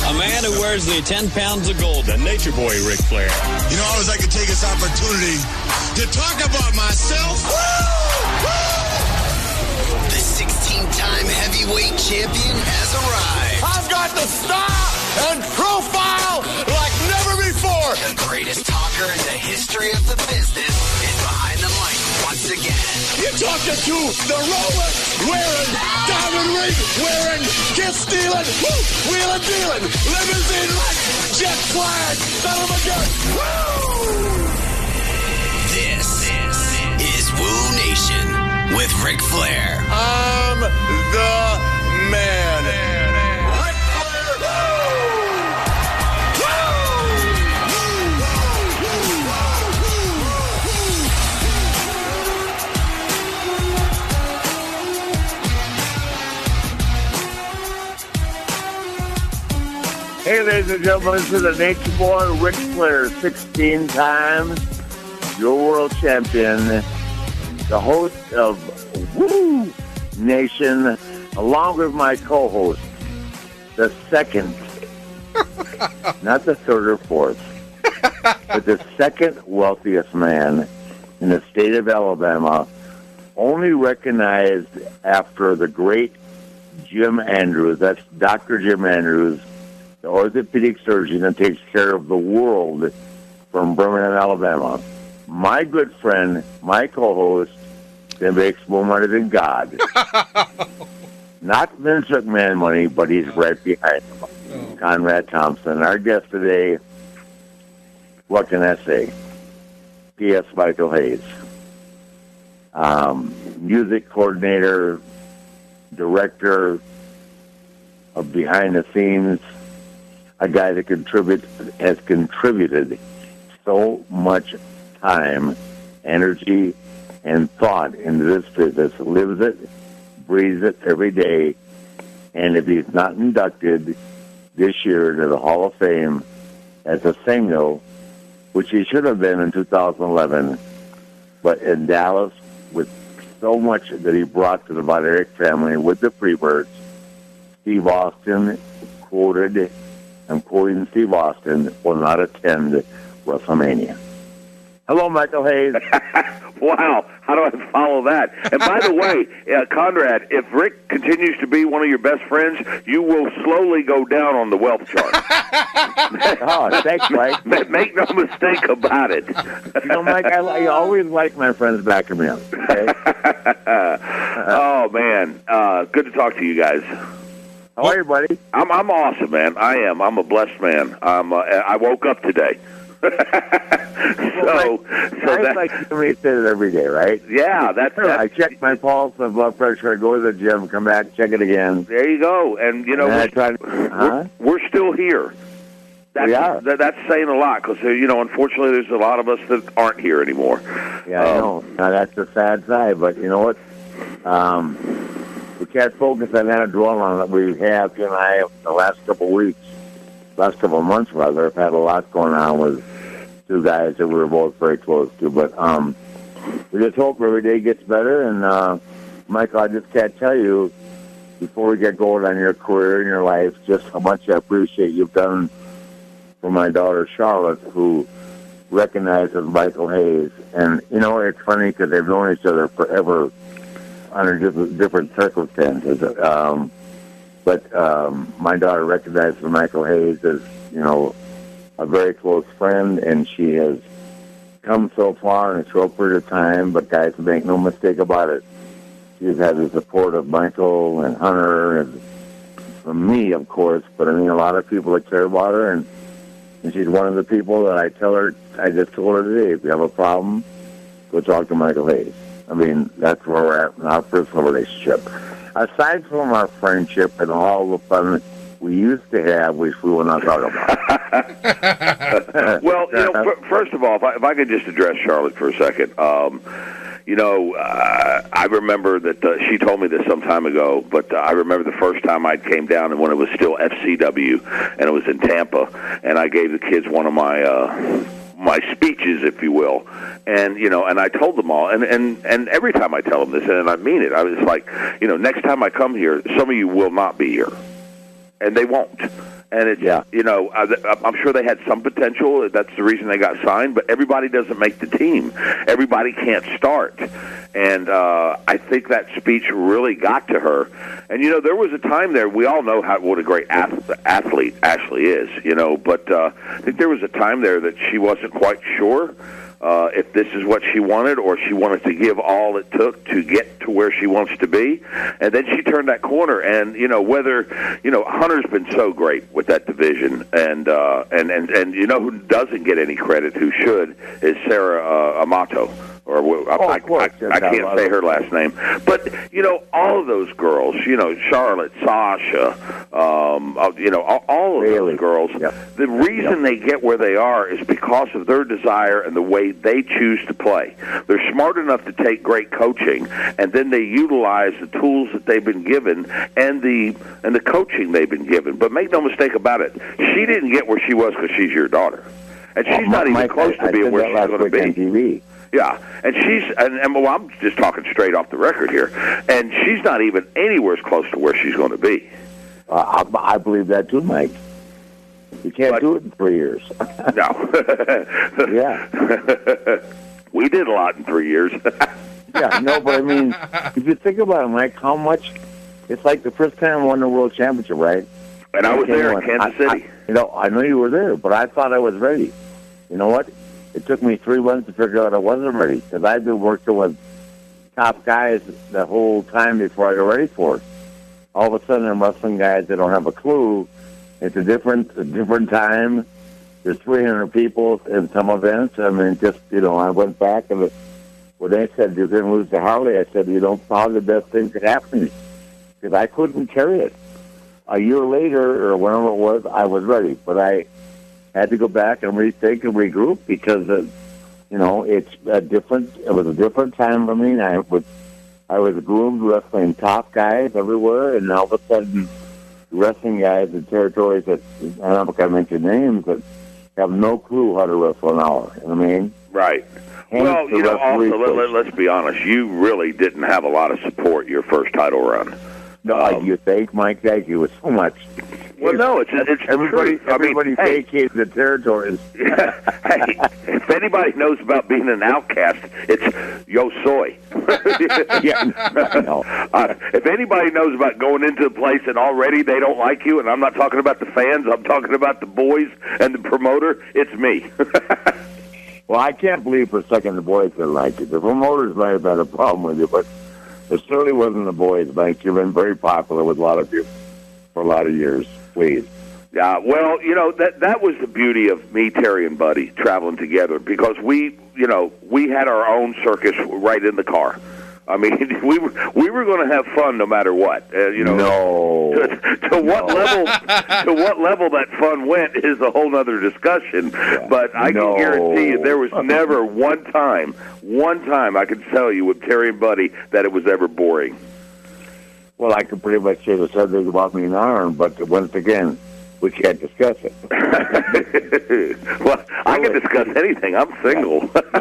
A man who wears the 10 pounds of gold. The nature boy, Ric Flair. You know, I always like to take this opportunity to talk about myself. Woo! The 16-time heavyweight champion has arrived. I've got the style and profile like never before. The greatest talker in the history of the business is behind the mic once again. You're talking to the Rolex wearing, diamond ring wearing, kiss stealing, wheeling dealing, limousine like, jet flying, son of a gun. Woo! This is Woo Nation with Ric Flair. I'm the man. Ric Flair. Hey, ladies and gentlemen, this is the Nature Boy, Ric Flair, 16 times your world champion, the host of Woo Nation, along with my co-host, the second, not the third or fourth, but the second wealthiest man in the state of Alabama, only recognized after the great Jim Andrews. That's Dr. Jim Andrews, the orthopedic surgeon that takes care of the world from Birmingham, Alabama. My good friend, my co-host, that makes more money than God. Not Vince McMahon money, but he's right behind him. Conrad Thompson. Our guest today, what can I say? P.S. Michael Hayes. Music coordinator, director of behind the scenes, a guy that has contributed so much time, energy, and thought into this business, lives it, breathes it every day, and if he's not inducted this year to the Hall of Fame as a single, which he should have been in 2011, but in Dallas, with so much that he brought to the Von Erich family with the Freebirds, Steve Austin quoted, I'm quoting Steve Austin, will not attend WrestleMania. Hello, Michael Hayes. Wow, how do I follow that? And by the way, Conrad, if Rick continues to be one of your best friends, you will slowly go down on the wealth chart. Oh, thanks, Mike. Make no mistake about it. You know, Mike, I always like my friends backing me up. Okay? Oh, man. Good to talk to you guys. How are you, buddy? I'm awesome, man. I am. I'm a blessed man. I woke up today. That's like me say it every day, right? Yeah, that's I check my pulse, my blood pressure, I go to the gym, come back, check it again. There you go. And, you know, we're still here. We are. That's saying a lot because, you know, unfortunately there's a lot of us that aren't here anymore. Yeah, I know. Now, that's the sad side, but you know what? We can't focus on that and dwell on it. We have, you and I, the last couple of months, rather, have had a lot going on with two guys that we were both very close to. But we just hope every day gets better. And, Michael, I just can't tell you, before we get going on your career and your life, just how much I appreciate you've done for my daughter, Charlotte, who recognizes Michael Hayes. And, you know, it's funny because they've known each other forever under different circumstances. But my daughter recognizes Michael Hayes as, you know, a very close friend, and she has come so far in a short period of time, but guys, make no mistake about it, she's had the support of Michael and Hunter and from me, of course, but I mean a lot of people that care about her, and she's one of the people that I just told her today, if you have a problem, go talk to Michael Hayes. I mean, that's where we're at in our personal relationship. Aside from our friendship and all the fun we used to have, which we will not talk about. Well, you know, first of all, if I could just address Charlotte for a second. You know, I remember that she told me this some time ago, but I remember the first time I came down and when it was still FCW, and it was in Tampa, and I gave the kids one of my speeches, if you will, and you know, and I told them all, and every time I tell them this, and I mean it, I was like, you know, next time I come here, some of you will not be here, and they won't. And it's, I'm sure they had some potential. That's the reason they got signed. But everybody doesn't make the team. Everybody can't start. And I think that speech really got to her. And, there was a time there, we all know what a great athlete Ashley is, but I think there was a time there that she wasn't quite sure if this is what she wanted or she wanted to give all it took to get to where she wants to be. And then she turned that corner. And, Hunter's been so great with that division. And who doesn't get any credit, who should, is Sarah Amato. I can't say her last name. But, all of those girls, Charlotte, Sasha, all of those girls, the reason they get where they are is because of their desire and the way they choose to play. They're smart enough to take great coaching, and then they utilize the tools that they've been given and the coaching they've been given. But make no mistake about it, she didn't get where she was because she's your daughter. And she's not even close to being where she's going to be. TV. Yeah, and I'm just talking straight off the record here, and she's not even anywhere close to where she's going to be. I believe that too, Mike. You can't do it in 3 years. No. Yeah. We did a lot in 3 years. Yeah, no, but I mean, if you think about it, Mike, how much, it's like the first time I won the World Championship, right? And I was there in Kansas City. I know you were there, but I thought I was ready. You know what? It took me 3 months to figure out I wasn't ready because I've been working with top guys the whole time before I got ready for it. All of a sudden, I'm wrestling guys that don't have a clue. It's a different time. There's 300 people in some events. I mean, I went back and when they said you're going to lose to Harley, I said, probably the best thing could happen because I couldn't carry it. A year later, or whenever it was, I was ready, but I had to go back and rethink and regroup because it was a different time for me. I was groomed wrestling top guys everywhere, and all of a sudden wrestling guys in territories that I don't know if I mention names, but have no clue how to wrestle an hour. You know what I mean? Right. Well, also, let's be honest, you really didn't have a lot of support your first title run. No, you think, Mike? Thank you so much. Well, no, it's everybody. True. Everybody vacates the territories. Hey, if anybody knows about being an outcast, it's Yo Soy. Yeah, I know. If anybody knows about going into a place and already they don't like you, and I'm not talking about the fans, I'm talking about the boys and the promoter, it's me. Well, I can't believe for a second the boys didn't like you. The promoters might have had a problem with you, but it certainly wasn't the boys, Mike. You've been very popular with a lot of people for a lot of years. Please. Yeah, well, that was the beauty of me, Terry, and Buddy traveling together because we had our own circus right in the car. I mean, we were going to have fun no matter what. No. To what level that fun went is a whole other discussion. Yeah. But I can guarantee you there was never one time I can tell you with Terry and Buddy that it was ever boring. Well, I could pretty much say the same thing about me and Aaron, but once again, we can't discuss it. Well, I can discuss anything. I'm single.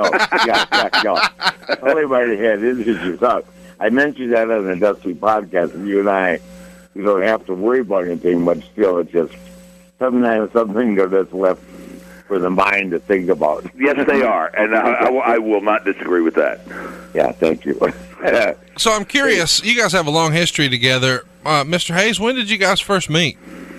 No. Only by the head is you thought. I mentioned that on the Dusty podcast, and you and I, you don't have to worry about anything, but still, it's just sometimes something that's left for the mind to think about. Yes, they are, and I will not disagree with that. Yeah, thank you. So I'm curious, you guys have a long history together. Mr. Hayes, when did you guys first meet?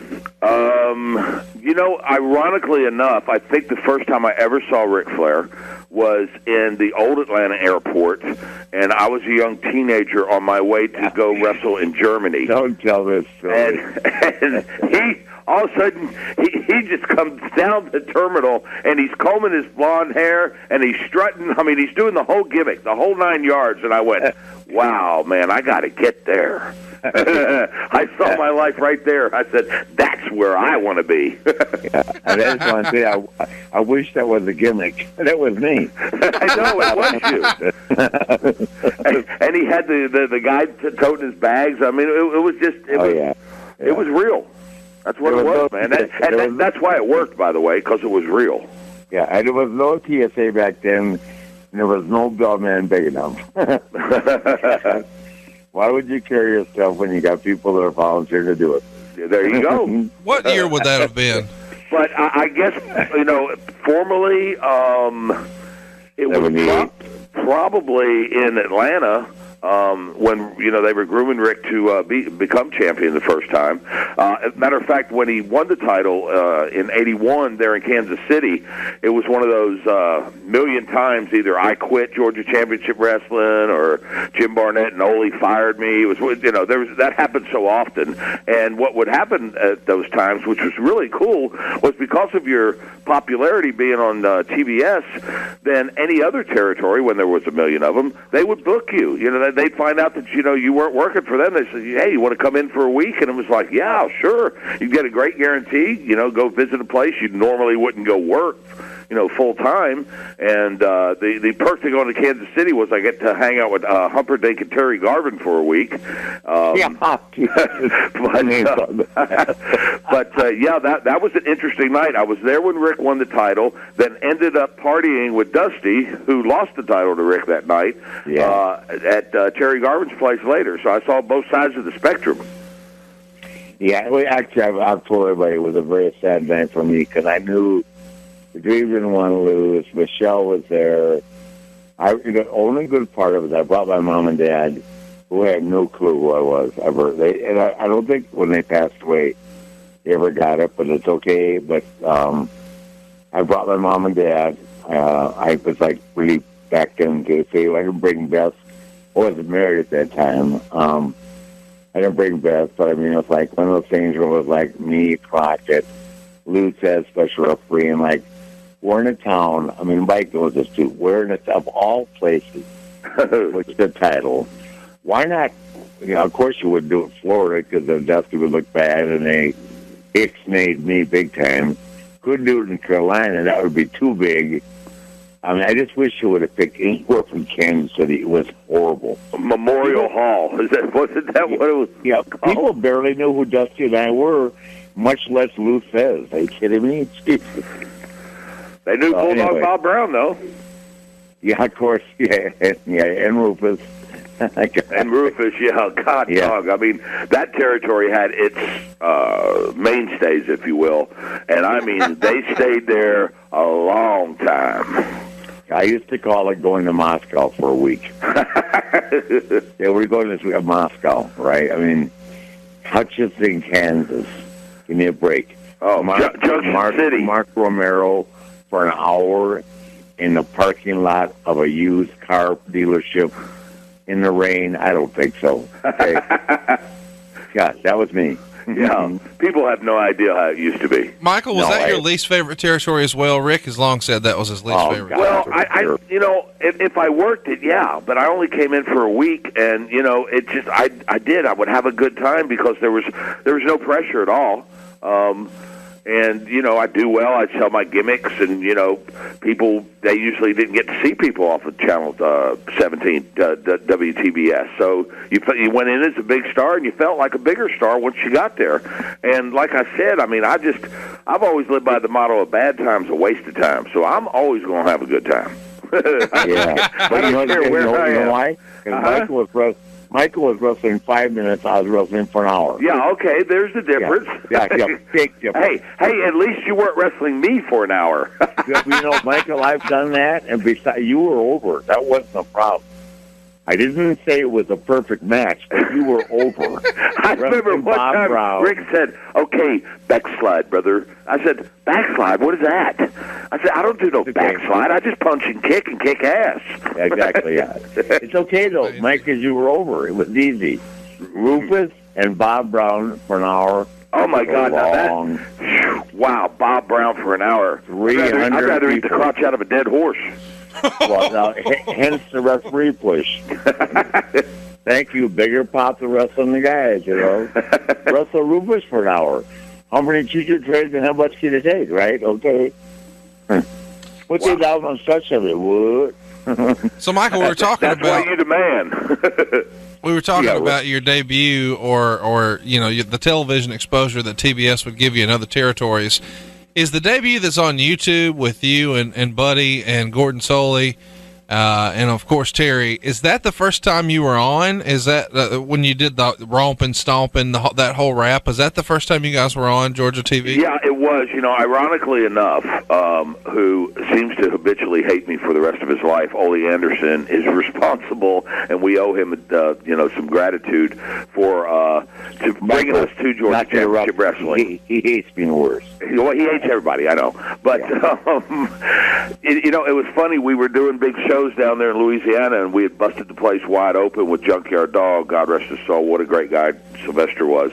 Ironically enough, I think the first time I ever saw Ric Flair was in the old Atlanta airport, and I was a young teenager on my way to go wrestle in Germany. Don't tell this story. And he, all of a sudden, he just comes down the terminal, and he's combing his blonde hair, and he's strutting. I mean, he's doing the whole gimmick, the whole 9 yards, and I went, wow, man, I got to get there. I saw my life right there. I said, that's where I want to be. Yeah, I just want to say, I wish that was a gimmick. That was me. I know, it was you. and he had the guy toting his bags. I mean, it was just, it was real. That's what it was, man. That's why it worked, by the way, because it was real. Yeah, and there was no TSA back then, and there was no bellman big enough. Why would you carry yourself when you got people that are volunteering to do it? There you go. What year would that have been? But I guess, formally, it was probably in Atlanta when, they were grooming Rick to become champion the first time. As a matter of fact, when he won the title in 81 there in Kansas City, it was one of those million times either I quit Georgia Championship Wrestling or Jim Barnett and Ole fired me. It was, that happened so often. And what would happen at those times, which was really cool, was because of your popularity being on TBS, then any other territory, when there was a million of them, they would book you. They'd find out that, you weren't working for them. They said, hey, you want to come in for a week? And it was like, yeah, sure. You get a great guarantee, go visit a place you normally wouldn't go work, full time. And the perk to going to Kansas City was I get to hang out with Humperdinck and Terry Garvin for a week. That was an interesting night. I was there when Rick won the title, then ended up partying with Dusty, who lost the title to Rick that night, at Terry Garvin's place later. So I saw both sides of the spectrum. Yeah, actually, I've told everybody it was a very sad night for me because I knew the Dream didn't want to lose. Michelle was there. The only good part of it, I brought my mom and dad, who had no clue who I was ever. I don't think when they passed away they ever got it, but it's okay. But I brought my mom and dad. I was really back then to say I can bring Beth. I wasn't married at that time. I didn't bring Beth, but it was like one of those things where it was like me, Crockett, Lou said, special referee, and we're in a town. Mike knows this too. We're in of all places, which the title. Why not? Of course you would do it in Florida because the Dusty would look bad, and they ixnayed me big time. Couldn't do it in Carolina. That would be too big. I just wish you would have picked anywhere from Kansas City. It was horrible. Memorial Hall. Wasn't that what it was? Yeah, people barely knew who Dusty and I were, much less Lou Fez. Are you kidding me? Jesus. They knew Bulldog Bob Brown, though. Yeah, of course. Yeah, and Rufus. And Rufus, dog. That territory had its mainstays, if you will. And, they stayed there a long time. I used to call it going to Moscow for a week. Yeah, we're going this week to Moscow, right? Hutchinson, Kansas. Give me a break. Oh, Junction City. Mark Romero for an hour in the parking lot of a used car dealership in the rain. I don't think so. Okay. Gosh, that was me. Yeah, people have no idea how it used to be. Michael, was that your least favorite territory as well? Rick has long said that was his least favorite. Well, if I worked it, yeah, but I only came in for a week, and it just I would have a good time because there was no pressure at all. And, I do well. I sell my gimmicks, and, people, they usually didn't get to see people off of Channel 17, WTBS. So you went in as a big star, and you felt like a bigger star once you got there. And like I said, I've always lived by the motto, a bad time's a waste of time. So I'm always going to have a good time. Yeah. But you know why? Because Michael was wrestling 5 minutes. I was wrestling for an hour. Yeah, okay. There's the difference. Yeah, big difference. Hey, at least you weren't wrestling me for an hour. Michael, I've done that, and besides, you were over. That wasn't a problem. I didn't say it was a perfect match, but you were over. I remember one time Rick said, okay, backslide, brother. I said, backslide? What is that? I said, I don't do no backslide. I just punch and kick ass. Exactly, yeah. It's okay, though, Mike, because you were over. It was easy. Rufus and Bob Brown for an hour. Oh, my God. Wow, Bob Brown for an hour. 300 I'd rather eat the crotch out of a dead horse. Well, hence the referee push. Thank you. Bigger pops of wrestling the guys, Wrestle Rufus for an hour. How many teacher trades and how much can it take, right? Okay. Put these out on such of it, would. So, Michael, we were talking about... That's why you're the man. We were talking about your debut or the television exposure that TBS would give you in other territories. Is the debut that's on YouTube with you and Buddy and Gordon Soley, And of course, Terry, is that the first time you were on? Is that when you did the romping, stomping, that whole rap? Is that the first time you guys were on Georgia TV? Yeah, it was. Ironically enough, who seems to habitually hate me for the rest of his life, Ole Anderson, is responsible, and we owe him, some gratitude for bringing us to Georgia Championship Wrestling. He hates being worse. Well, he hates everybody, I know. But, it was funny. We were doing big shows down there in Louisiana, and we had busted the place wide open with Junkyard Dog. God rest his soul. What a great guy Sylvester was.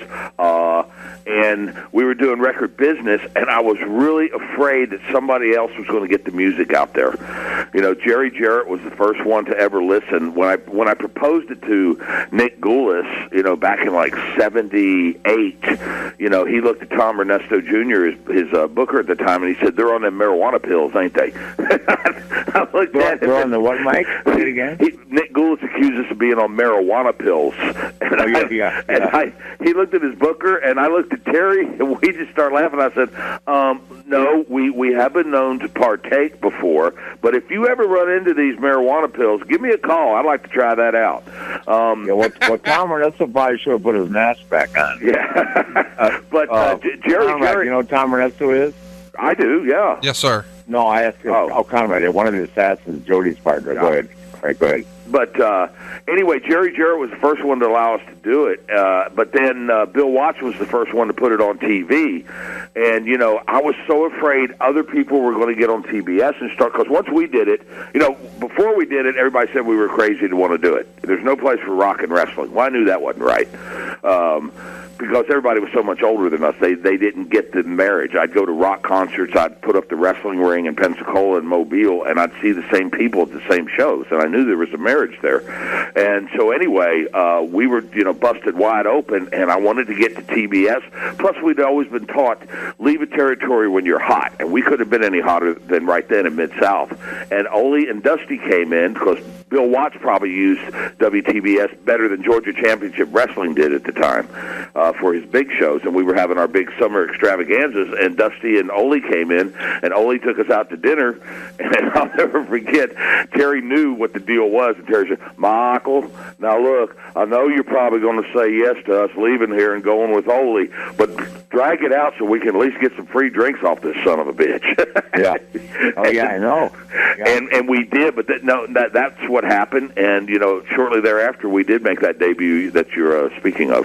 And we were doing record business, and I was really afraid that somebody else was going to get the music out there. Jerry Jarrett was the first one to ever listen. When I proposed it to Nick Goulas, back in like 78, he looked at Tom Ernesto Jr., his booker at the time, and he said, "They're on them marijuana pills, ain't they?" I looked at him. They're on the what, Mike? Say it again. Nick Goulas accused us of being on marijuana pills. And he looked at his booker, and I looked at Terry, and we just started laughing. I said, no, we have been known to partake before, but if you ever run into these marijuana pills, give me a call. I'd like to try that out. Tom Ernesto probably should have put his mask back on. Yeah. But Jerry... You know who Tom Ernesto is? I do, yeah. Yes, sir. No, I asked him. Oh, Conrad, one of the assassins, Jody's partner. Yeah. Go ahead. All right, go ahead. But anyway, Jerry Jarrett was the first one to allow us to do it. But then Bill Watts was the first one to put it on TV. And, I was so afraid other people were going to get on TBS and start, because once we did it, before we did it, everybody said we were crazy to want to do it. There's no place for rock and wrestling. Well, I knew that wasn't right. Because everybody was so much older than us, they didn't get the marriage. I'd go to rock concerts, I'd put up the wrestling ring in Pensacola and Mobile, and I'd see the same people at the same shows, and I knew there was a marriage there. And so anyway, we were, busted wide open, and I wanted to get to TBS. Plus, we'd always been taught, leave a territory when you're hot, and we couldn't have been any hotter than right then in Mid-South. And Ole and Dusty came in, because Bill Watts probably used WTBS better than Georgia Championship Wrestling did at the time. For his big shows, and we were having our big summer extravaganzas, and Dusty and Ole came in, and Ole took us out to dinner, and I'll never forget, Terry knew what the deal was, and Terry said, "Michael, now look, I know you're probably going to say yes to us leaving here and going with Ole, but drag it out so we can at least get some free drinks off this son of a bitch." Yeah. Oh, yeah, I know. Yeah. And we did, but that's what happened, and, shortly thereafter, we did make that debut that you're speaking of.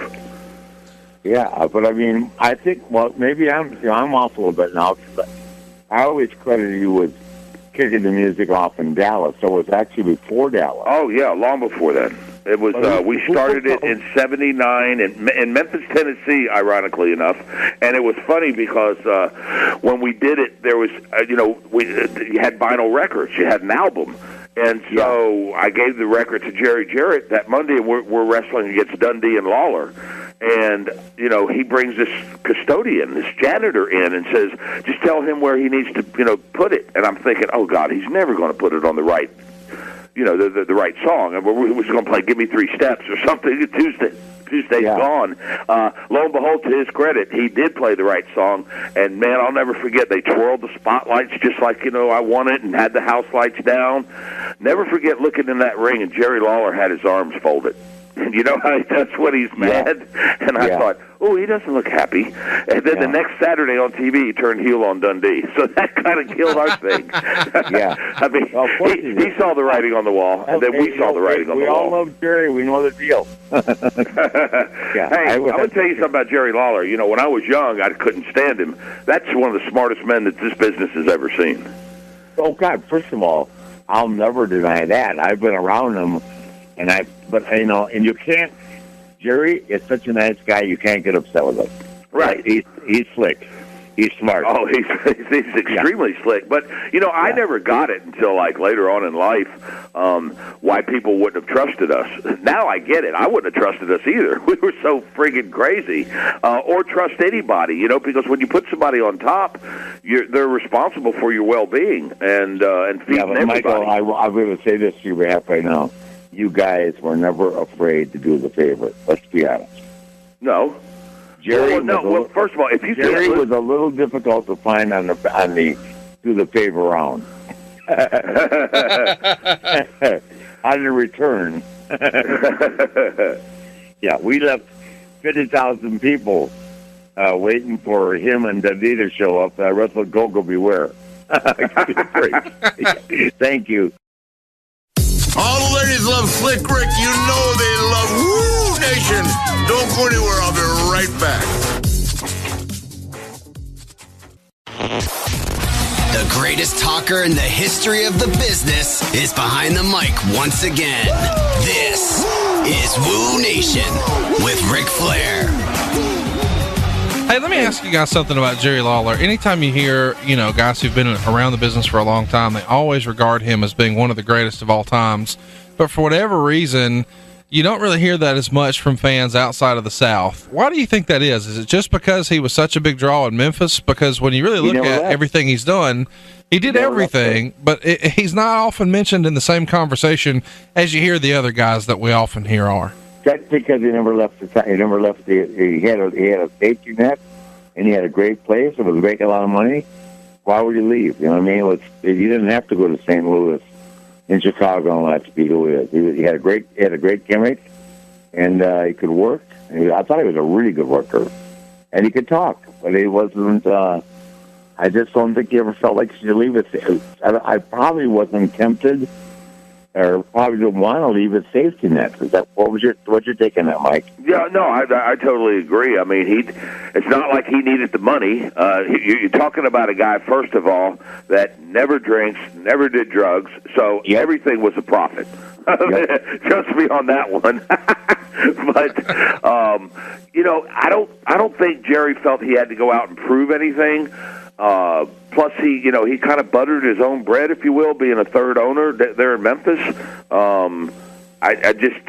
Yeah, but I mean, I think, maybe I'm off a little bit now, because I always credited you with kicking the music off in Dallas, so it was actually before Dallas. Oh, yeah, long before then. It was, we started it in 79 in Memphis, Tennessee, ironically enough, and it was funny because when we did it, there was, you had vinyl records, you had an album. And so I gave the record to Jerry Jarrett that Monday, and we're wrestling against Dundee and Lawler. And, he brings this custodian, this janitor in and says, just tell him where he needs to, put it. And I'm thinking, oh, God, he's never going to put it on the right, the right song. And we're going to play Give Me 3 Steps or something. Tuesday's gone. Lo and behold, to his credit, he did play the right song. And, man, I'll never forget, they twirled the spotlights just like, I want it, and had the house lights down. Never forget looking in that ring, and Jerry Lawler had his arms folded. And that's when he's mad. And I thought, oh, he doesn't look happy. And then the next Saturday on TV, he turned heel on Dundee. So that kind of killed our thing. I mean, he saw the writing on the wall, and then we saw the writing on the wall. We all love Jerry. We know the deal. Hey, I'm going to tell you something about Jerry Lawler. When I was young, I couldn't stand him. That's one of the smartest men that this business has ever seen. Oh, God, first of all, I'll never deny that. I've been around him. And you can't. Jerry is such a nice guy. You can't get upset with him. Right. He's slick. He's smart. Oh, he's extremely slick. But I never got it until later on in life. Why people wouldn't have trusted us. Now I get it. I wouldn't have trusted us either. We were so friggin' crazy. Or trust anybody. Because when you put somebody on top, they're responsible for your well-being and feeding everybody. Michael, I'm going to say this to you behalf right now. You guys were never afraid to do the favor. Let's be honest. No. Jerry. Well, first of all, if you Jerry was a little difficult to find on the do the favor round. On the return. Yeah, we left 50,000 people waiting for him and Dundee to show up. Russell Gogo beware. Thank you. All the ladies love Slick Rick. You know they love Woo Nation. Don't go anywhere. I'll be right back. The greatest talker in the history of the business is behind the mic once again. This is Woo Nation with Ric Flair. Hey, let me ask you guys something about Jerry Lawler. Anytime you hear, guys who've been around the business for a long time, they always regard him as being one of the greatest of all times. But for whatever reason, you don't really hear that as much from fans outside of the South. Why do you think that is? Is it just because he was such a big draw in Memphis? Because when you really look at everything he's done, he did everything, but he's not often mentioned in the same conversation as you hear the other guys that we often hear are. That's because he never left the. He never left the. He had a safety net, and he had a great place. It was making a lot of money. Why would you leave? You know what I mean? You didn't have to go to St. Louis, in Chicago, and all that to be who he is. He had a great gimmick, and he could work. I thought he was a really good worker, and he could talk, but he wasn't. I just don't think he ever felt like he should leave it. I probably wasn't tempted. Or probably didn't want to leave his safety net. What's your take on that, Mike? Yeah, no, I totally agree. I mean, it's not like he needed the money. You're talking about a guy, first of all, that never drinks, never did drugs, so everything was a profit. Trust me on that one. But I don't think Jerry felt he had to go out and prove anything. Plus, he kind of buttered his own bread, if you will, being a third owner there in Memphis. I just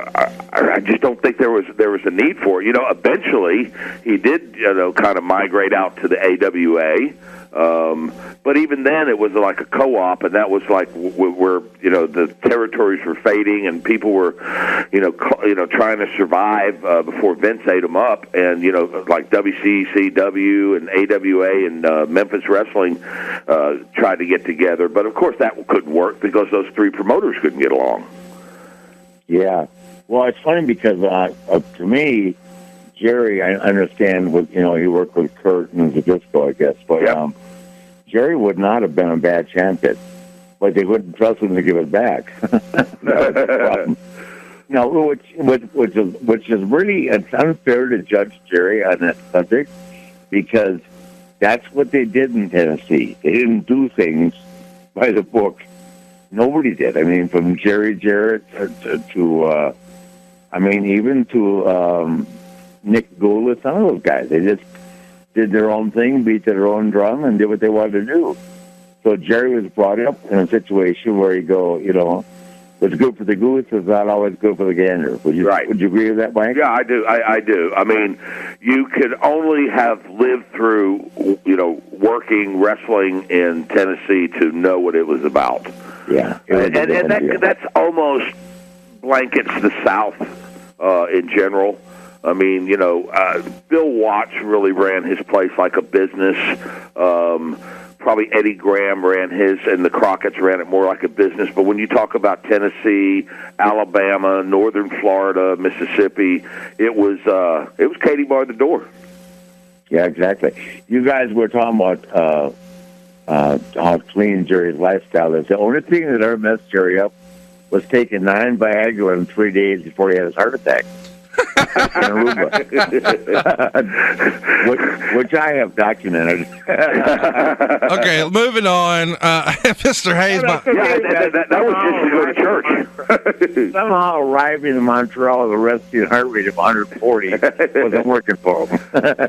don't think there was a need for it. Eventually he did, kind of migrate out to the AWA. But even then, it was like a co-op, and that was like where the territories were fading, and people were, trying to survive before Vince ate them up, and like WCCW and AWA and Memphis Wrestling tried to get together, but of course that couldn't work because those three promoters couldn't get along. Yeah, well, it's funny because to me, Jerry, I understand he worked with Kurt and Zbyszko, I guess, but Jerry would not have been a bad champion, but they wouldn't trust him to give it back. That was the problem. No, which is really, it's unfair to judge Jerry on that subject because that's what they did in Tennessee. They didn't do things by the book. Nobody did. I mean, from Jerry Jarrett to even to Nick Goulas, some of those guys. They just did their own thing, beat their own drum, and did what they wanted to do. So Jerry was brought up in a situation where you go, what's good for the goose is not always good for the gander. Would you agree with that, Mike? Yeah, I do. I do. I mean, you could only have lived through, working wrestling in Tennessee to know what it was about. Yeah. That's almost blankets the South in general. I mean, Bill Watts really ran his place like a business. Probably Eddie Graham ran his, and the Crockett's ran it more like a business. But when you talk about Tennessee, Alabama, Northern Florida, Mississippi, it was Katie bar the door. Yeah, exactly. You guys were talking about how clean Jerry's lifestyle is. The only thing that ever messed Jerry up was taking 9 Viagra in 3 days before he had his heart attack. which I have documented. Okay, moving on. Mr. Hayes. That was just to go to church. Somehow arriving in Montreal with a resting heart rate of 140 wasn't working for him.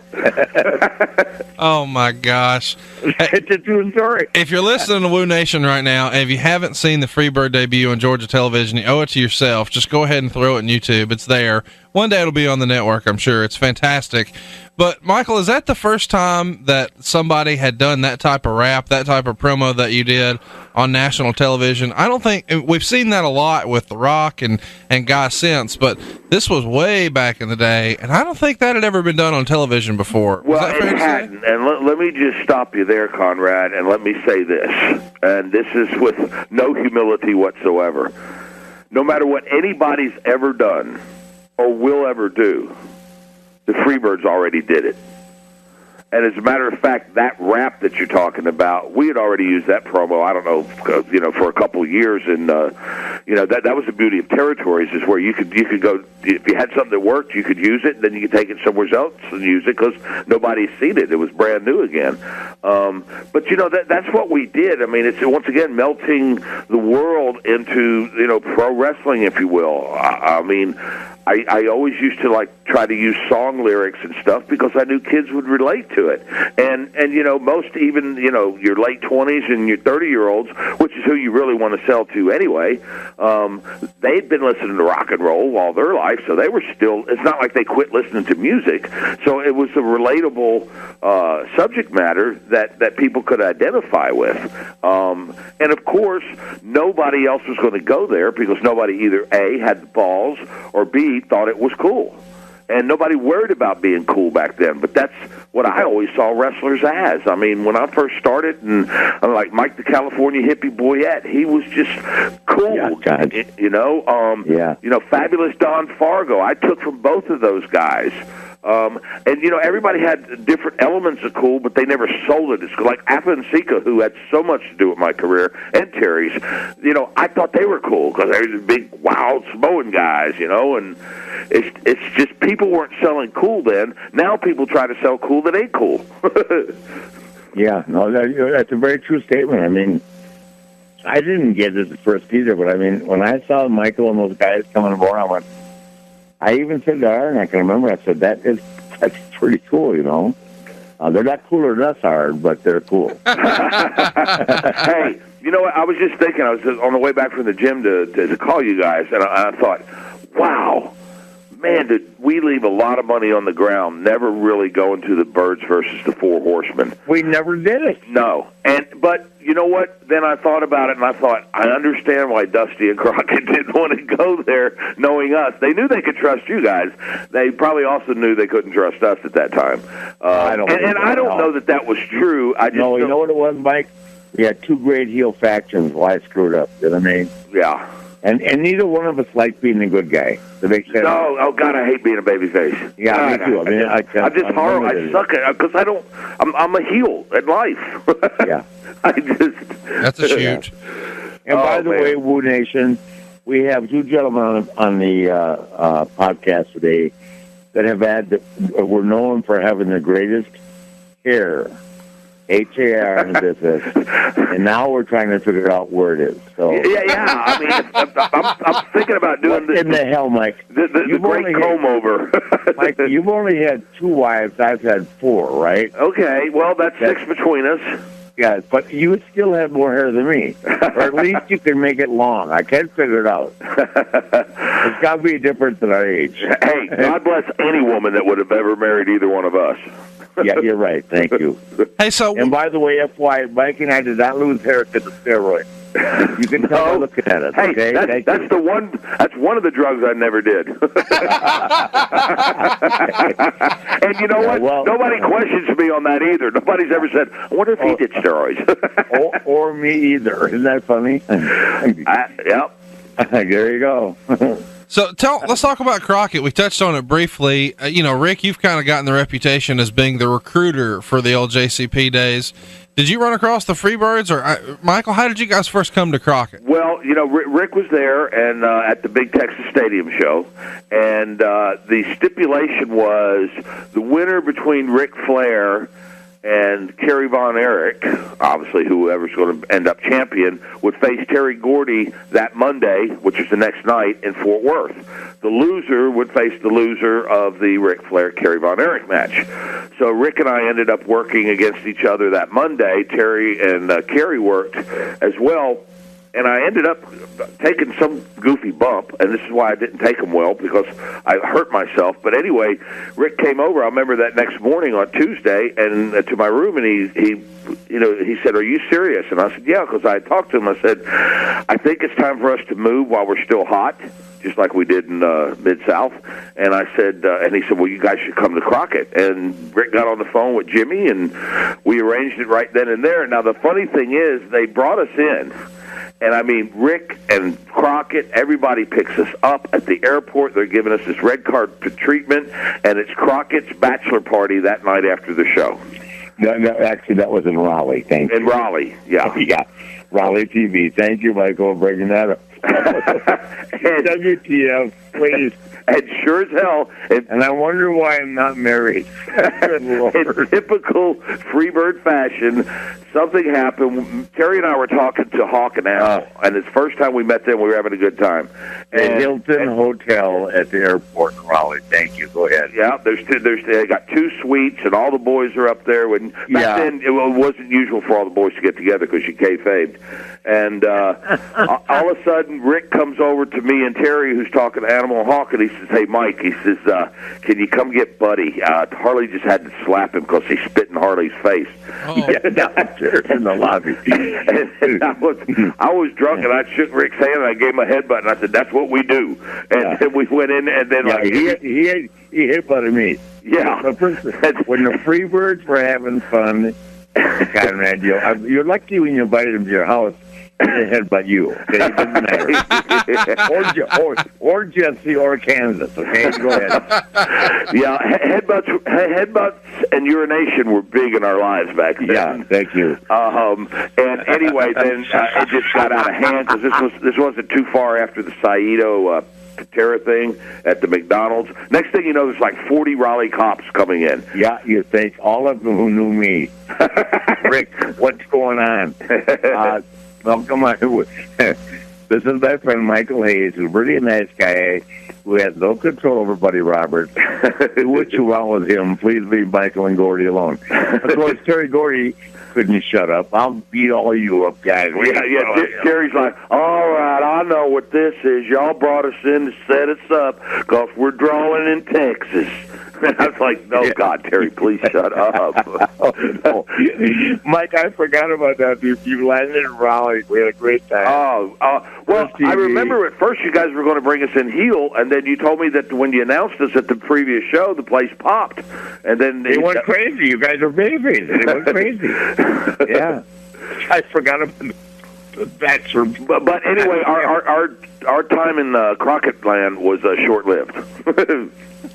Oh, my gosh. It's a true story. If you're listening to Woo Nation right now, and if you haven't seen the Freebird debut on Georgia television, you owe it to yourself. Just go ahead and throw it on YouTube. It's there. One day it'll be on the network, I'm sure. It's fantastic. But, Michael, is that the first time that somebody had done that type of rap, that type of promo that you did on national television? I don't think we've seen that a lot with The Rock and Guy since, but this was way back in the day, and I don't think that had ever been done on television before. Well, it hadn't. And let me just stop you there, Conrad, and let me say this, and this is with no humility whatsoever. No matter what anybody's ever done or will ever do, the Freebirds already did it. And as a matter of fact, that rap that you're talking about, we had already used that promo, I don't know, for a couple of years. And, that was the beauty of Territories, is where you could go, if you had something that worked, you could use it, and then you could take it somewhere else and use it because nobody's seen it. It was brand new again. But, that's what we did. I mean, it's, once again, melting the world into, pro wrestling, if you will. I always used to try to use song lyrics and stuff because I knew kids would relate to it. And most even, your late 20s and your 30-year-olds, which is who you really want to sell to anyway, they'd been listening to rock and roll all their life, so they were still, it's not like they quit listening to music. So it was a relatable subject matter that people could identify with. And of course, nobody else was going to go there because nobody either A, had the balls, or B, thought it was cool. And nobody worried about being cool back then, but that's what I always saw wrestlers as. I mean, when I first started, and like Mike the California Hippie Boyette, he was just cool. Fabulous Don Fargo, I took from both of those guys. Everybody had different elements of cool, but they never sold it. It's like Appa and Sika, who had so much to do with my career, and Terry's. I thought they were cool because they were the big, wild Samoan guys, and it's just people weren't selling cool then. Now people try to sell cool that ain't cool. Yeah, no, that's a very true statement. I mean, I didn't get it at first either, but I mean, when I saw Michael and those guys coming aboard, I even said to Aaron, I can remember, I said, that's pretty cool, They're not cooler than us, Aaron, but they're cool. Hey, you know what? I was just thinking, I was on the way back from the gym to call you guys, and I thought, wow, man, did we leave a lot of money on the ground, never really going to the Birds versus the Four Horsemen. We never did it. No. But you know what? Then I thought about it, and I thought, I understand why Dusty and Crockett didn't want to go there, knowing us. They knew they could trust you guys. They probably also knew they couldn't trust us at that time. I don't know that was true. No, you know what it was, Mike? We had two great heel factions. Why I screwed up? You know what I mean? Yeah. And neither one of us liked being a good guy. Oh God, I hate being a babyface. Yeah, me too. I mean, I'm just horrible. I suck at it because I'm a heel in life. Yeah. That's a huge. And by the way, Woo Nation, we have two gentlemen on the podcast today that were known for having the greatest hair. HAR in the business, and now we're trying to figure out where it is. So yeah. I mean, I'm thinking about doing this. What in the hell, Mike? The great comb over. Mike, you've only had 2 wives. I've had 4, right? Okay, well, that's 6 between us. Yeah, but you still have more hair than me, or at least you can make it long. I can't figure it out. It's got to be different than our age. Hey, God bless any woman that would have ever married either one of us. Yeah, you're right. Thank you. Hey, and by the way, FYI, Mike and I did not lose hair to the steroid. You can tell by looking at it. Hey, okay? That's one of the drugs I never did. And you know what? Well, nobody questions me on that either. Nobody's ever said, "I wonder if he did steroids." or me either. Isn't that funny? Yep. There you go. So let's talk about Crockett. We touched on it briefly. Rick, you've kind of gotten the reputation as being the recruiter for the old JCP days. Did you run across the Freebirds, or Michael? How did you guys first come to Crockett? Well, Rick was there and at the Big Texas Stadium show, and the stipulation was the winner between Ric Flair and Kerry Von Erich, obviously whoever's going to end up champion, would face Terry Gordy that Monday, which is the next night, in Fort Worth. The loser would face the loser of the Ric Flair-Kerry Von Erich match. So Rick and I ended up working against each other that Monday. Terry and Kerry worked as well. and I ended up taking some goofy bump, and this is why I didn't take them well, because I hurt myself. But anyway, Rick came over. I remember that next morning on Tuesday, and to my room, and he said, "Are you serious?" And I said, "Yeah," because I had talked to him. I said, "I think it's time for us to move while we're still hot, just like we did in Mid-South." And I said, and he said, "Well, you guys should come to Crockett." And Rick got on the phone with Jimmy, and we arranged it right then and there. Now, the funny thing is, they brought us in. And, I mean, Rick and Crockett, everybody picks us up at the airport. They're giving us this red card treatment, and it's Crockett's bachelor party that night after the show. No, actually, that was in Raleigh. Thank you. In Raleigh, yeah. Yeah, Raleigh TV. Thank you, Michael, for bringing that up. WTF, please. And sure as hell. And I wonder why I'm not married. In typical Freebird fashion, something happened. Terry and I were talking to Hawk and Al, and it's the first time we met them. We were having a good time. The Hilton Hotel at the airport in Raleigh. Thank you. Go ahead. Yeah, they got 2 suites, and all the boys are up there. Back then, it wasn't usual for all the boys to get together because you kayfabed. And all of a sudden, Rick comes over to me and Terry, who's talking to Animal Hawk, and he says, "Hey, Mike," he says, "can you come get Buddy?" Harley just had to slap him because he spit in Harley's face. Oh. In the lobby. And I was drunk, and I shook Rick's hand, and I gave him a headbutt, and I said, "That's what we do." And then we went in, and then he headbutted me. Yeah. When the Freebirds were having fun, Conrad, you're lucky when you invited them to your house. They headbutt you. Okay? It doesn't matter. or Jesse or Kansas. Okay, go ahead. Yeah, headbutts and urination were big in our lives back then. Yeah, thank you. And anyway, then it just got out of hand because this wasn't too far after the Saito Patera thing at the McDonald's. Next thing you know, there's like 40 Raleigh cops coming in. Yeah, you think all of them who knew me. Rick, what's going on? Well, come on. This is my friend Michael Hayes, who's really a nice guy, who has no control over Buddy Roberts. What's wrong with him? Please leave Michael and Gordy alone. Of course, Terry Gordy couldn't shut up. I'll beat all you up, guys. Yeah. Terry's like, "All right, I know what this is. Y'all brought us in to set us up because we're drawing in Texas." And I was like, "No, God, Terry, please shut up." No. Mike, I forgot about that. You landed in Raleigh. We had a great time. Well, I remember at first you guys were going to bring us in heel, and then you told me that when you announced us at the previous show, the place popped. And then they went crazy. You guys are babies. They went crazy. Yeah. I forgot about that. But anyway, our time in Crockett Land was short-lived.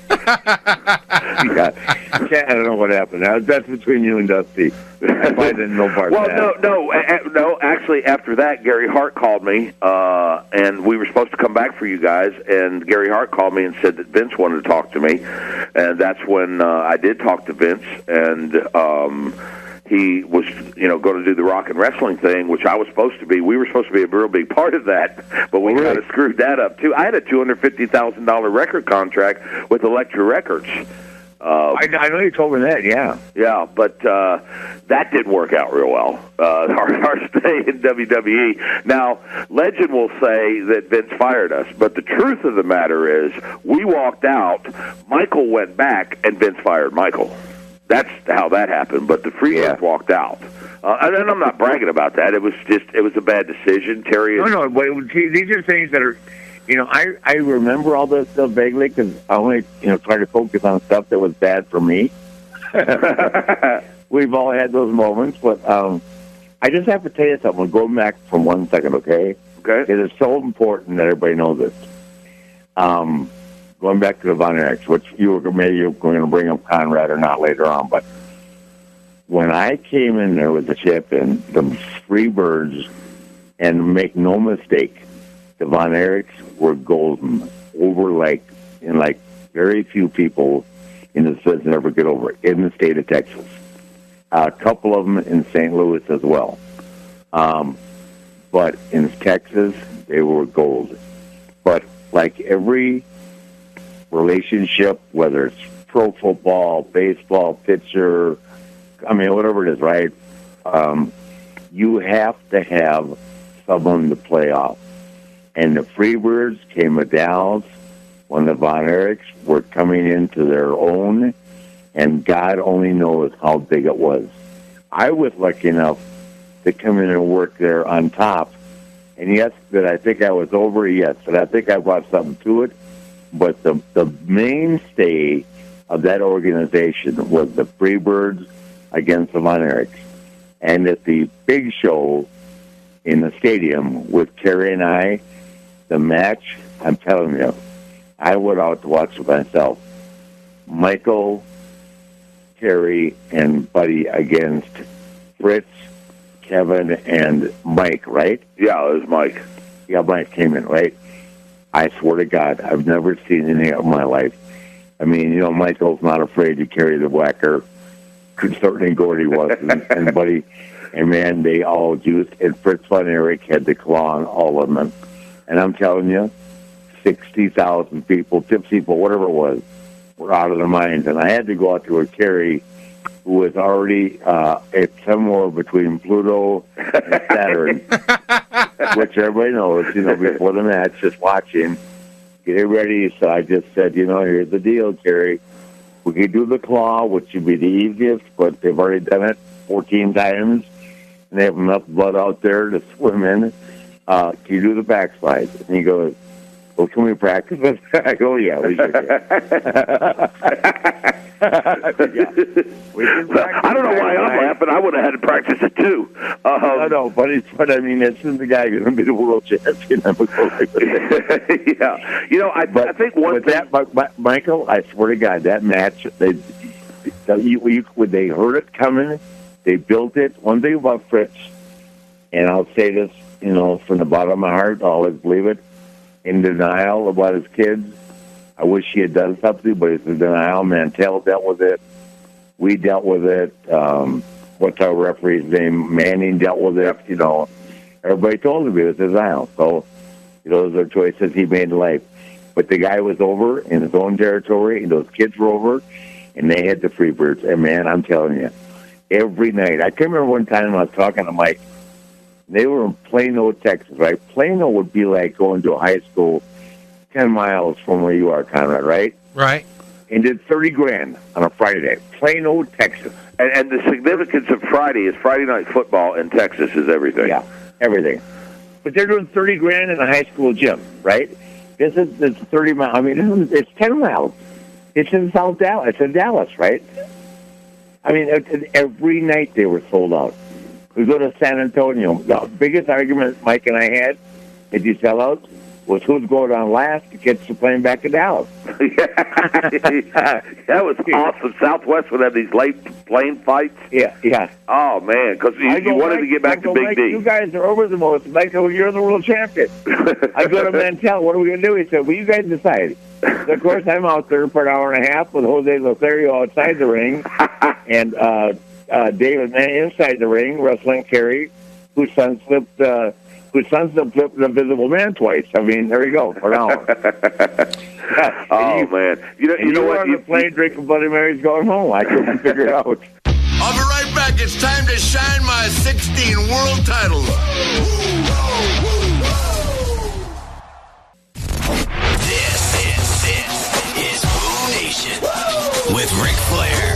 I don't know what happened. That's between you and Dusty. I didn't know part of that. No. Actually, after that, Gary Hart called me, and we were supposed to come back for you guys. And Gary Hart called me and said that Vince wanted to talk to me, and that's when I did talk to Vince. And he was, going to do the rock and wrestling thing, which I was supposed to be. We were supposed to be a real big part of that, but we kind of screwed that up too. I had a $250,000 record contract with Elektra Records. I know you told me that, yeah. Yeah, but that didn't work out real well, our stay in WWE. Now, legend will say that Vince fired us, but the truth of the matter is we walked out, Michael went back, and Vince fired Michael. That's how that happened, but the Freebirds walked out. And I'm not bragging about that. It was a bad decision. Terry. No, but these are things that are, I remember all this stuff vaguely because I only, try to focus on stuff that was bad for me. We've all had those moments, but I just have to tell you something. We'll go back for 1 second, okay? Okay. It is so important that everybody knows this. Going back to the Von Erichs, which you're going to bring up Conrad or not later on, but when I came in there with the champion, the Freebirds, and make no mistake, the Von Erichs were golden over very few people in the business ever get over it in the state of Texas. A couple of them in St. Louis as well. But in Texas, they were gold. But like every relationship, whether it's pro football, baseball, pitcher, whatever it is, right? You have to have some of them to play off. And the Freebirds came to Dallas when the Von Erichs were coming into their own, and God only knows how big it was. I was lucky enough to come in and work there on top. And yes, that I think I was over, yes, but I think I brought something to it. But the mainstay of that organization was the Freebirds against the Von Erichs. And at the big show in the stadium with Kerry and I, the match, I'm telling you, I went out to watch it myself. Michael, Kerry, and Buddy against Fritz, Kevin, and Mike, right? Yeah, it was Mike. Yeah, Mike came in, right? I swear to God, I've never seen anything of my life. I mean, you know, Michael's not afraid to carry the whacker. Certainly Gordy was, and Buddy, and man, they all juiced. And Fritz Von Erich had the claw on all of them. And I'm telling you, 60,000 people, 50 people, whatever it was, were out of their minds. And I had to go out to a Kerry who was already at somewhere between Pluto and Saturn, which everybody knows, you know, before the match, just watching, get ready. So I just said, you know, here's the deal, Kerry. We could do the claw, which would be the easiest, but they've already done it 14 times, and they have enough blood out there to swim in. Can you do the backslide? And he goes, well, can we practice it? I go, yeah, we should. We can practice. I don't know why I'm laughing. I would have had to practice it too. No, but I mean, this is the guy going to be the world champion. Yeah, you know, I think one thing. Michael, I swear to God, that match, when they heard it coming, they built it. One thing about Fritz, and I'll say this, you know, from the bottom of my heart, I'll always believe it, in denial about his kids. I wish he had done something, but it's in denial. Mantell dealt with it. We dealt with it. What's our referee's name? Manning dealt with it. You know, everybody told him it was denial. So, you know, those are choices he made in life. But the guy was over in his own territory, and those kids were over, and they had the Freebirds. And, man, I'm telling you, every night. I can remember one time I was talking to Mike. They were in Plano, Texas, right? Plano would be like going to a high school 10 miles from where you are, Conrad, right? Right. And did $30,000 on a Friday. Plano, Texas. And the significance of Friday is Friday night football in Texas is everything. Yeah, everything. But they're doing $30,000 in a high school gym, right? It's 30 miles. I mean, it's 10 miles. It's in South Dallas. It's in Dallas, right? I mean, every night they were sold out. We go to San Antonio. The biggest argument Mike and I had at these sellouts was who's going on last to get the plane back to Dallas. That was awesome. Southwest would have these late plane fights. Yeah. Oh, man, because you wanted to get back to Big D. You guys are over the most. Mike, you're the world champion. I go to Mantell. What are we going to do? He said, well, you guys decide. So, of course, I'm out there for an hour and a half with Jose Lothario outside the ring. And David Mann inside the ring, wrestling Kerry, whose son still flipped the Invisible Man twice. I mean, there you go, for an hour. Man. You know what? On the plane drinking Bloody Marys going home. I couldn't figure it out. I'll be right back. It's time to shine my 16 world titles. This is Woo Nation with Ric Flair.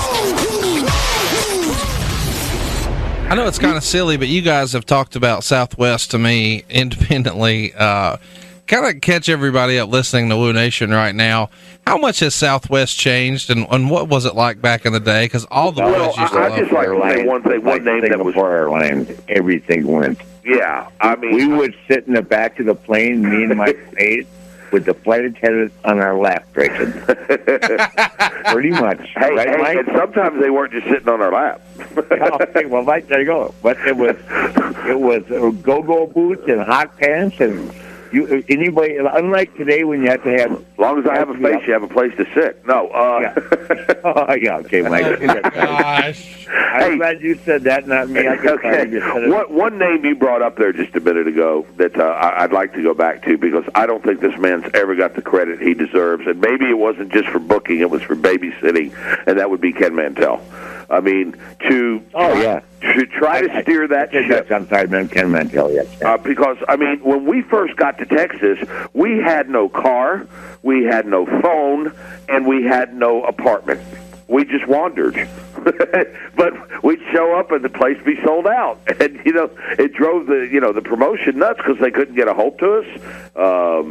I know it's kind of silly, but you guys have talked about Southwest to me independently. Kind of catch everybody up listening to Woo Nation right now. How much has Southwest changed, and what was it like back in the day? Because all the boys used to love just like to say one name that was Singapore Airlines. Everything went. Yeah, I mean, we would sit in the back of the plane, me and my mate, with the flight attendant on our lap, drinking. Pretty much. Hey, right, Mike? And sometimes they weren't just sitting on our lap. Okay, well, Mike, there you go. But it was go-go boots and hot pants and anybody. Unlike today, when you have to have. As long as I have a face, you have a place to sit. No. Yeah. Oh, yeah. Okay, Mike. Gosh. I'm glad you said that, not me. One name you brought up there just a minute ago that I'd like to go back to, because I don't think this man's ever got the credit he deserves, and maybe it wasn't just for booking; it was for babysitting, and that would be Ken Mantell. I mean, to try to steer that ship. I'm sorry, Ken Mantell, yes. Because, I mean, when we first got to Texas, we had no car, we had no phone, and we had no apartment. We just wandered. But we'd show up and the place be sold out. And, you know, it drove the promotion nuts because they couldn't get a hold to us.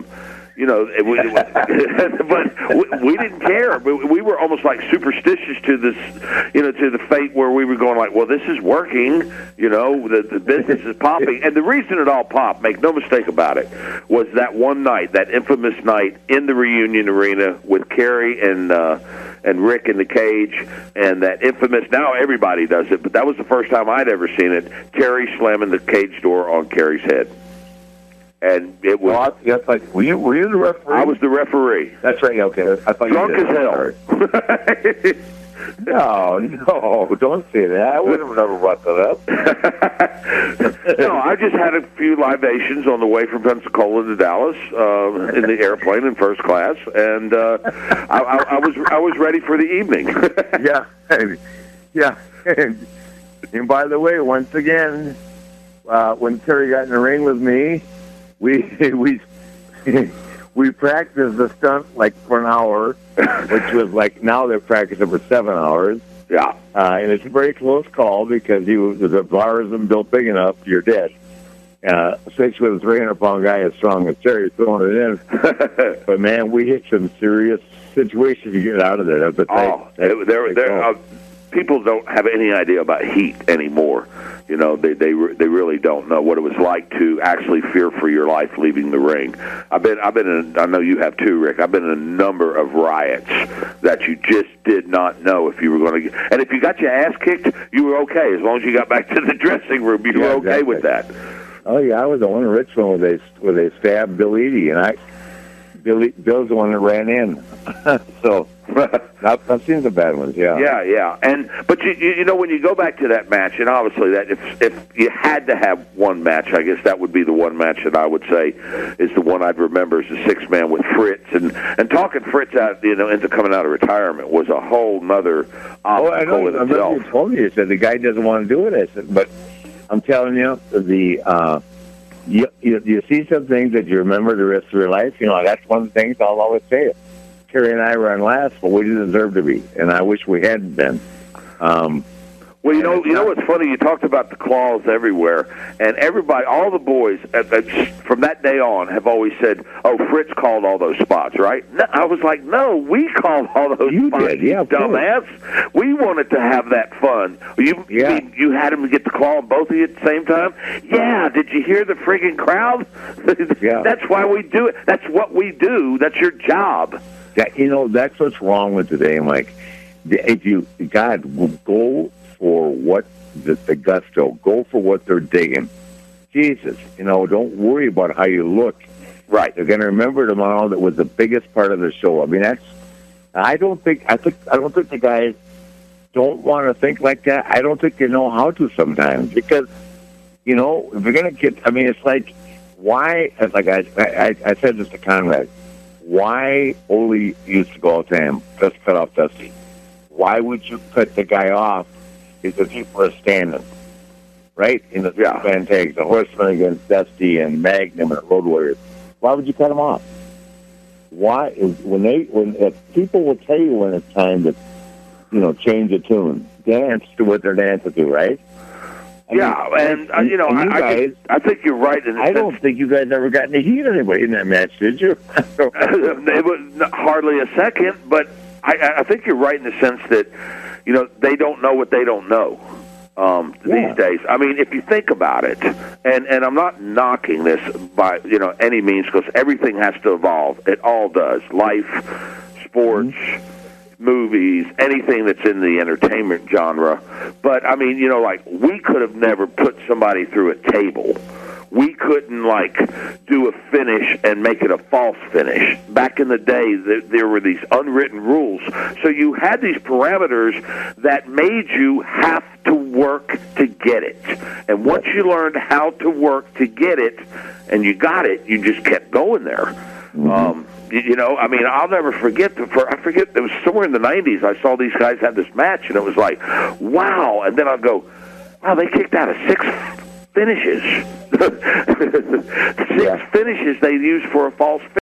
But we didn't care. We were almost like superstitious to this, to the fate where we were going like, well, this is working, the business is popping. And the reason it all popped, make no mistake about it, was that one night, that infamous night in the Reunion Arena with Kerry and Rick in the cage, and that infamous, now everybody does it, but that was the first time I'd ever seen it, Kerry slamming the cage door on Kerry's head. And it was. Were you the referee? I was the referee. That's right. Okay, I thought drunk you as hell. No, don't say that. I would have never brought that up. No, I just had a few libations on the way from Pensacola to Dallas in the airplane in first class, and I was ready for the evening. Yeah. And by the way, once again, when Terry got in the ring with me, we practiced the stunt like for an hour, which was like now they're practicing for 7 hours. Yeah. And it's a very close call because the bar isn't built big enough, you're dead. Especially with a 300-pound guy as strong as Terry throwing it in. But man, we hit some serious situations to get out of there. People don't have any idea about heat anymore. They really don't know what it was like to actually fear for your life leaving the ring. I've been in, I know you have too, Rick. I've been in a number of riots that you just did not know if you were going to. And if you got your ass kicked, you were okay as long as you got back to the dressing room. You were okay with that. Oh yeah, I was the one in Richmond where they stabbed Bill Eadie, and Bill's the one that ran in. So I've seen the bad ones, yeah. Yeah. But you know, when you go back to that match, and obviously that if you had to have one match, I guess that would be the one match that I would say is the one I'd remember as the 6-man with Fritz, and talking Fritz out, into coming out of retirement was a whole nother obstacle in itself. I remember you told me, you said the guy doesn't want to do it. I said, but I'm telling you, you see some things that you remember the rest of your life. That's one of the things I'll always say. Kerry and I were on last, but we didn't deserve to be, and I wish we hadn't been. Well, you know what's funny? You talked about the claws everywhere, and everybody, all the boys, from that day on, have always said, "Oh, Fritz called all those spots, right?" No, I was like, "No, we called all those spots, did. Yeah, dumbass. We wanted to have that fun. You had him get the claw on both of you at the same time. Yeah, did you hear the friggin' crowd? Yeah. That's why we do it. That's what we do. That's your job." That's what's wrong with today, Mike. If you, God, go for what the gusto, go for what they're digging. Jesus, don't worry about how you look. Right. They're going to remember tomorrow that was the biggest part of the show. I mean, I don't think the guys don't want to think like that. I don't think they know how to sometimes because, if you're going to get, I mean, it's like, why, like I said this to Conrad, why Ole used to go all the time, just cut off Dusty. Why would you cut the guy off if the people are standing? Right? In the fan tags, the Horsemen against Dusty and Magnum and the Road Warriors. Why would you cut them off? Why? If people will tell you when it's time to, change the tune, dance to what they're dancing to, right? I think you're right. I don't think you guys ever got any heat anybody in that match, did you? It was hardly a second, but I think you're right in the sense that, they don't know what they don't know these days. I mean, if you think about it, and I'm not knocking this by, any means, because everything has to evolve. It all does. Life, sports, movies, anything that's in the entertainment genre. But, I mean, we could have never put somebody through a table. We couldn't, do a finish and make it a false finish. Back in the day, there were these unwritten rules. So you had these parameters that made you have to work to get it. And once you learned how to work to get it, and you got it, you just kept going there. I'll never forget. I forget, it was somewhere in the 90s, I saw these guys have this match, and it was like, wow. And then I'll go, Wow, they kicked out of 6 finishes. 6 finishes they used for a false finish.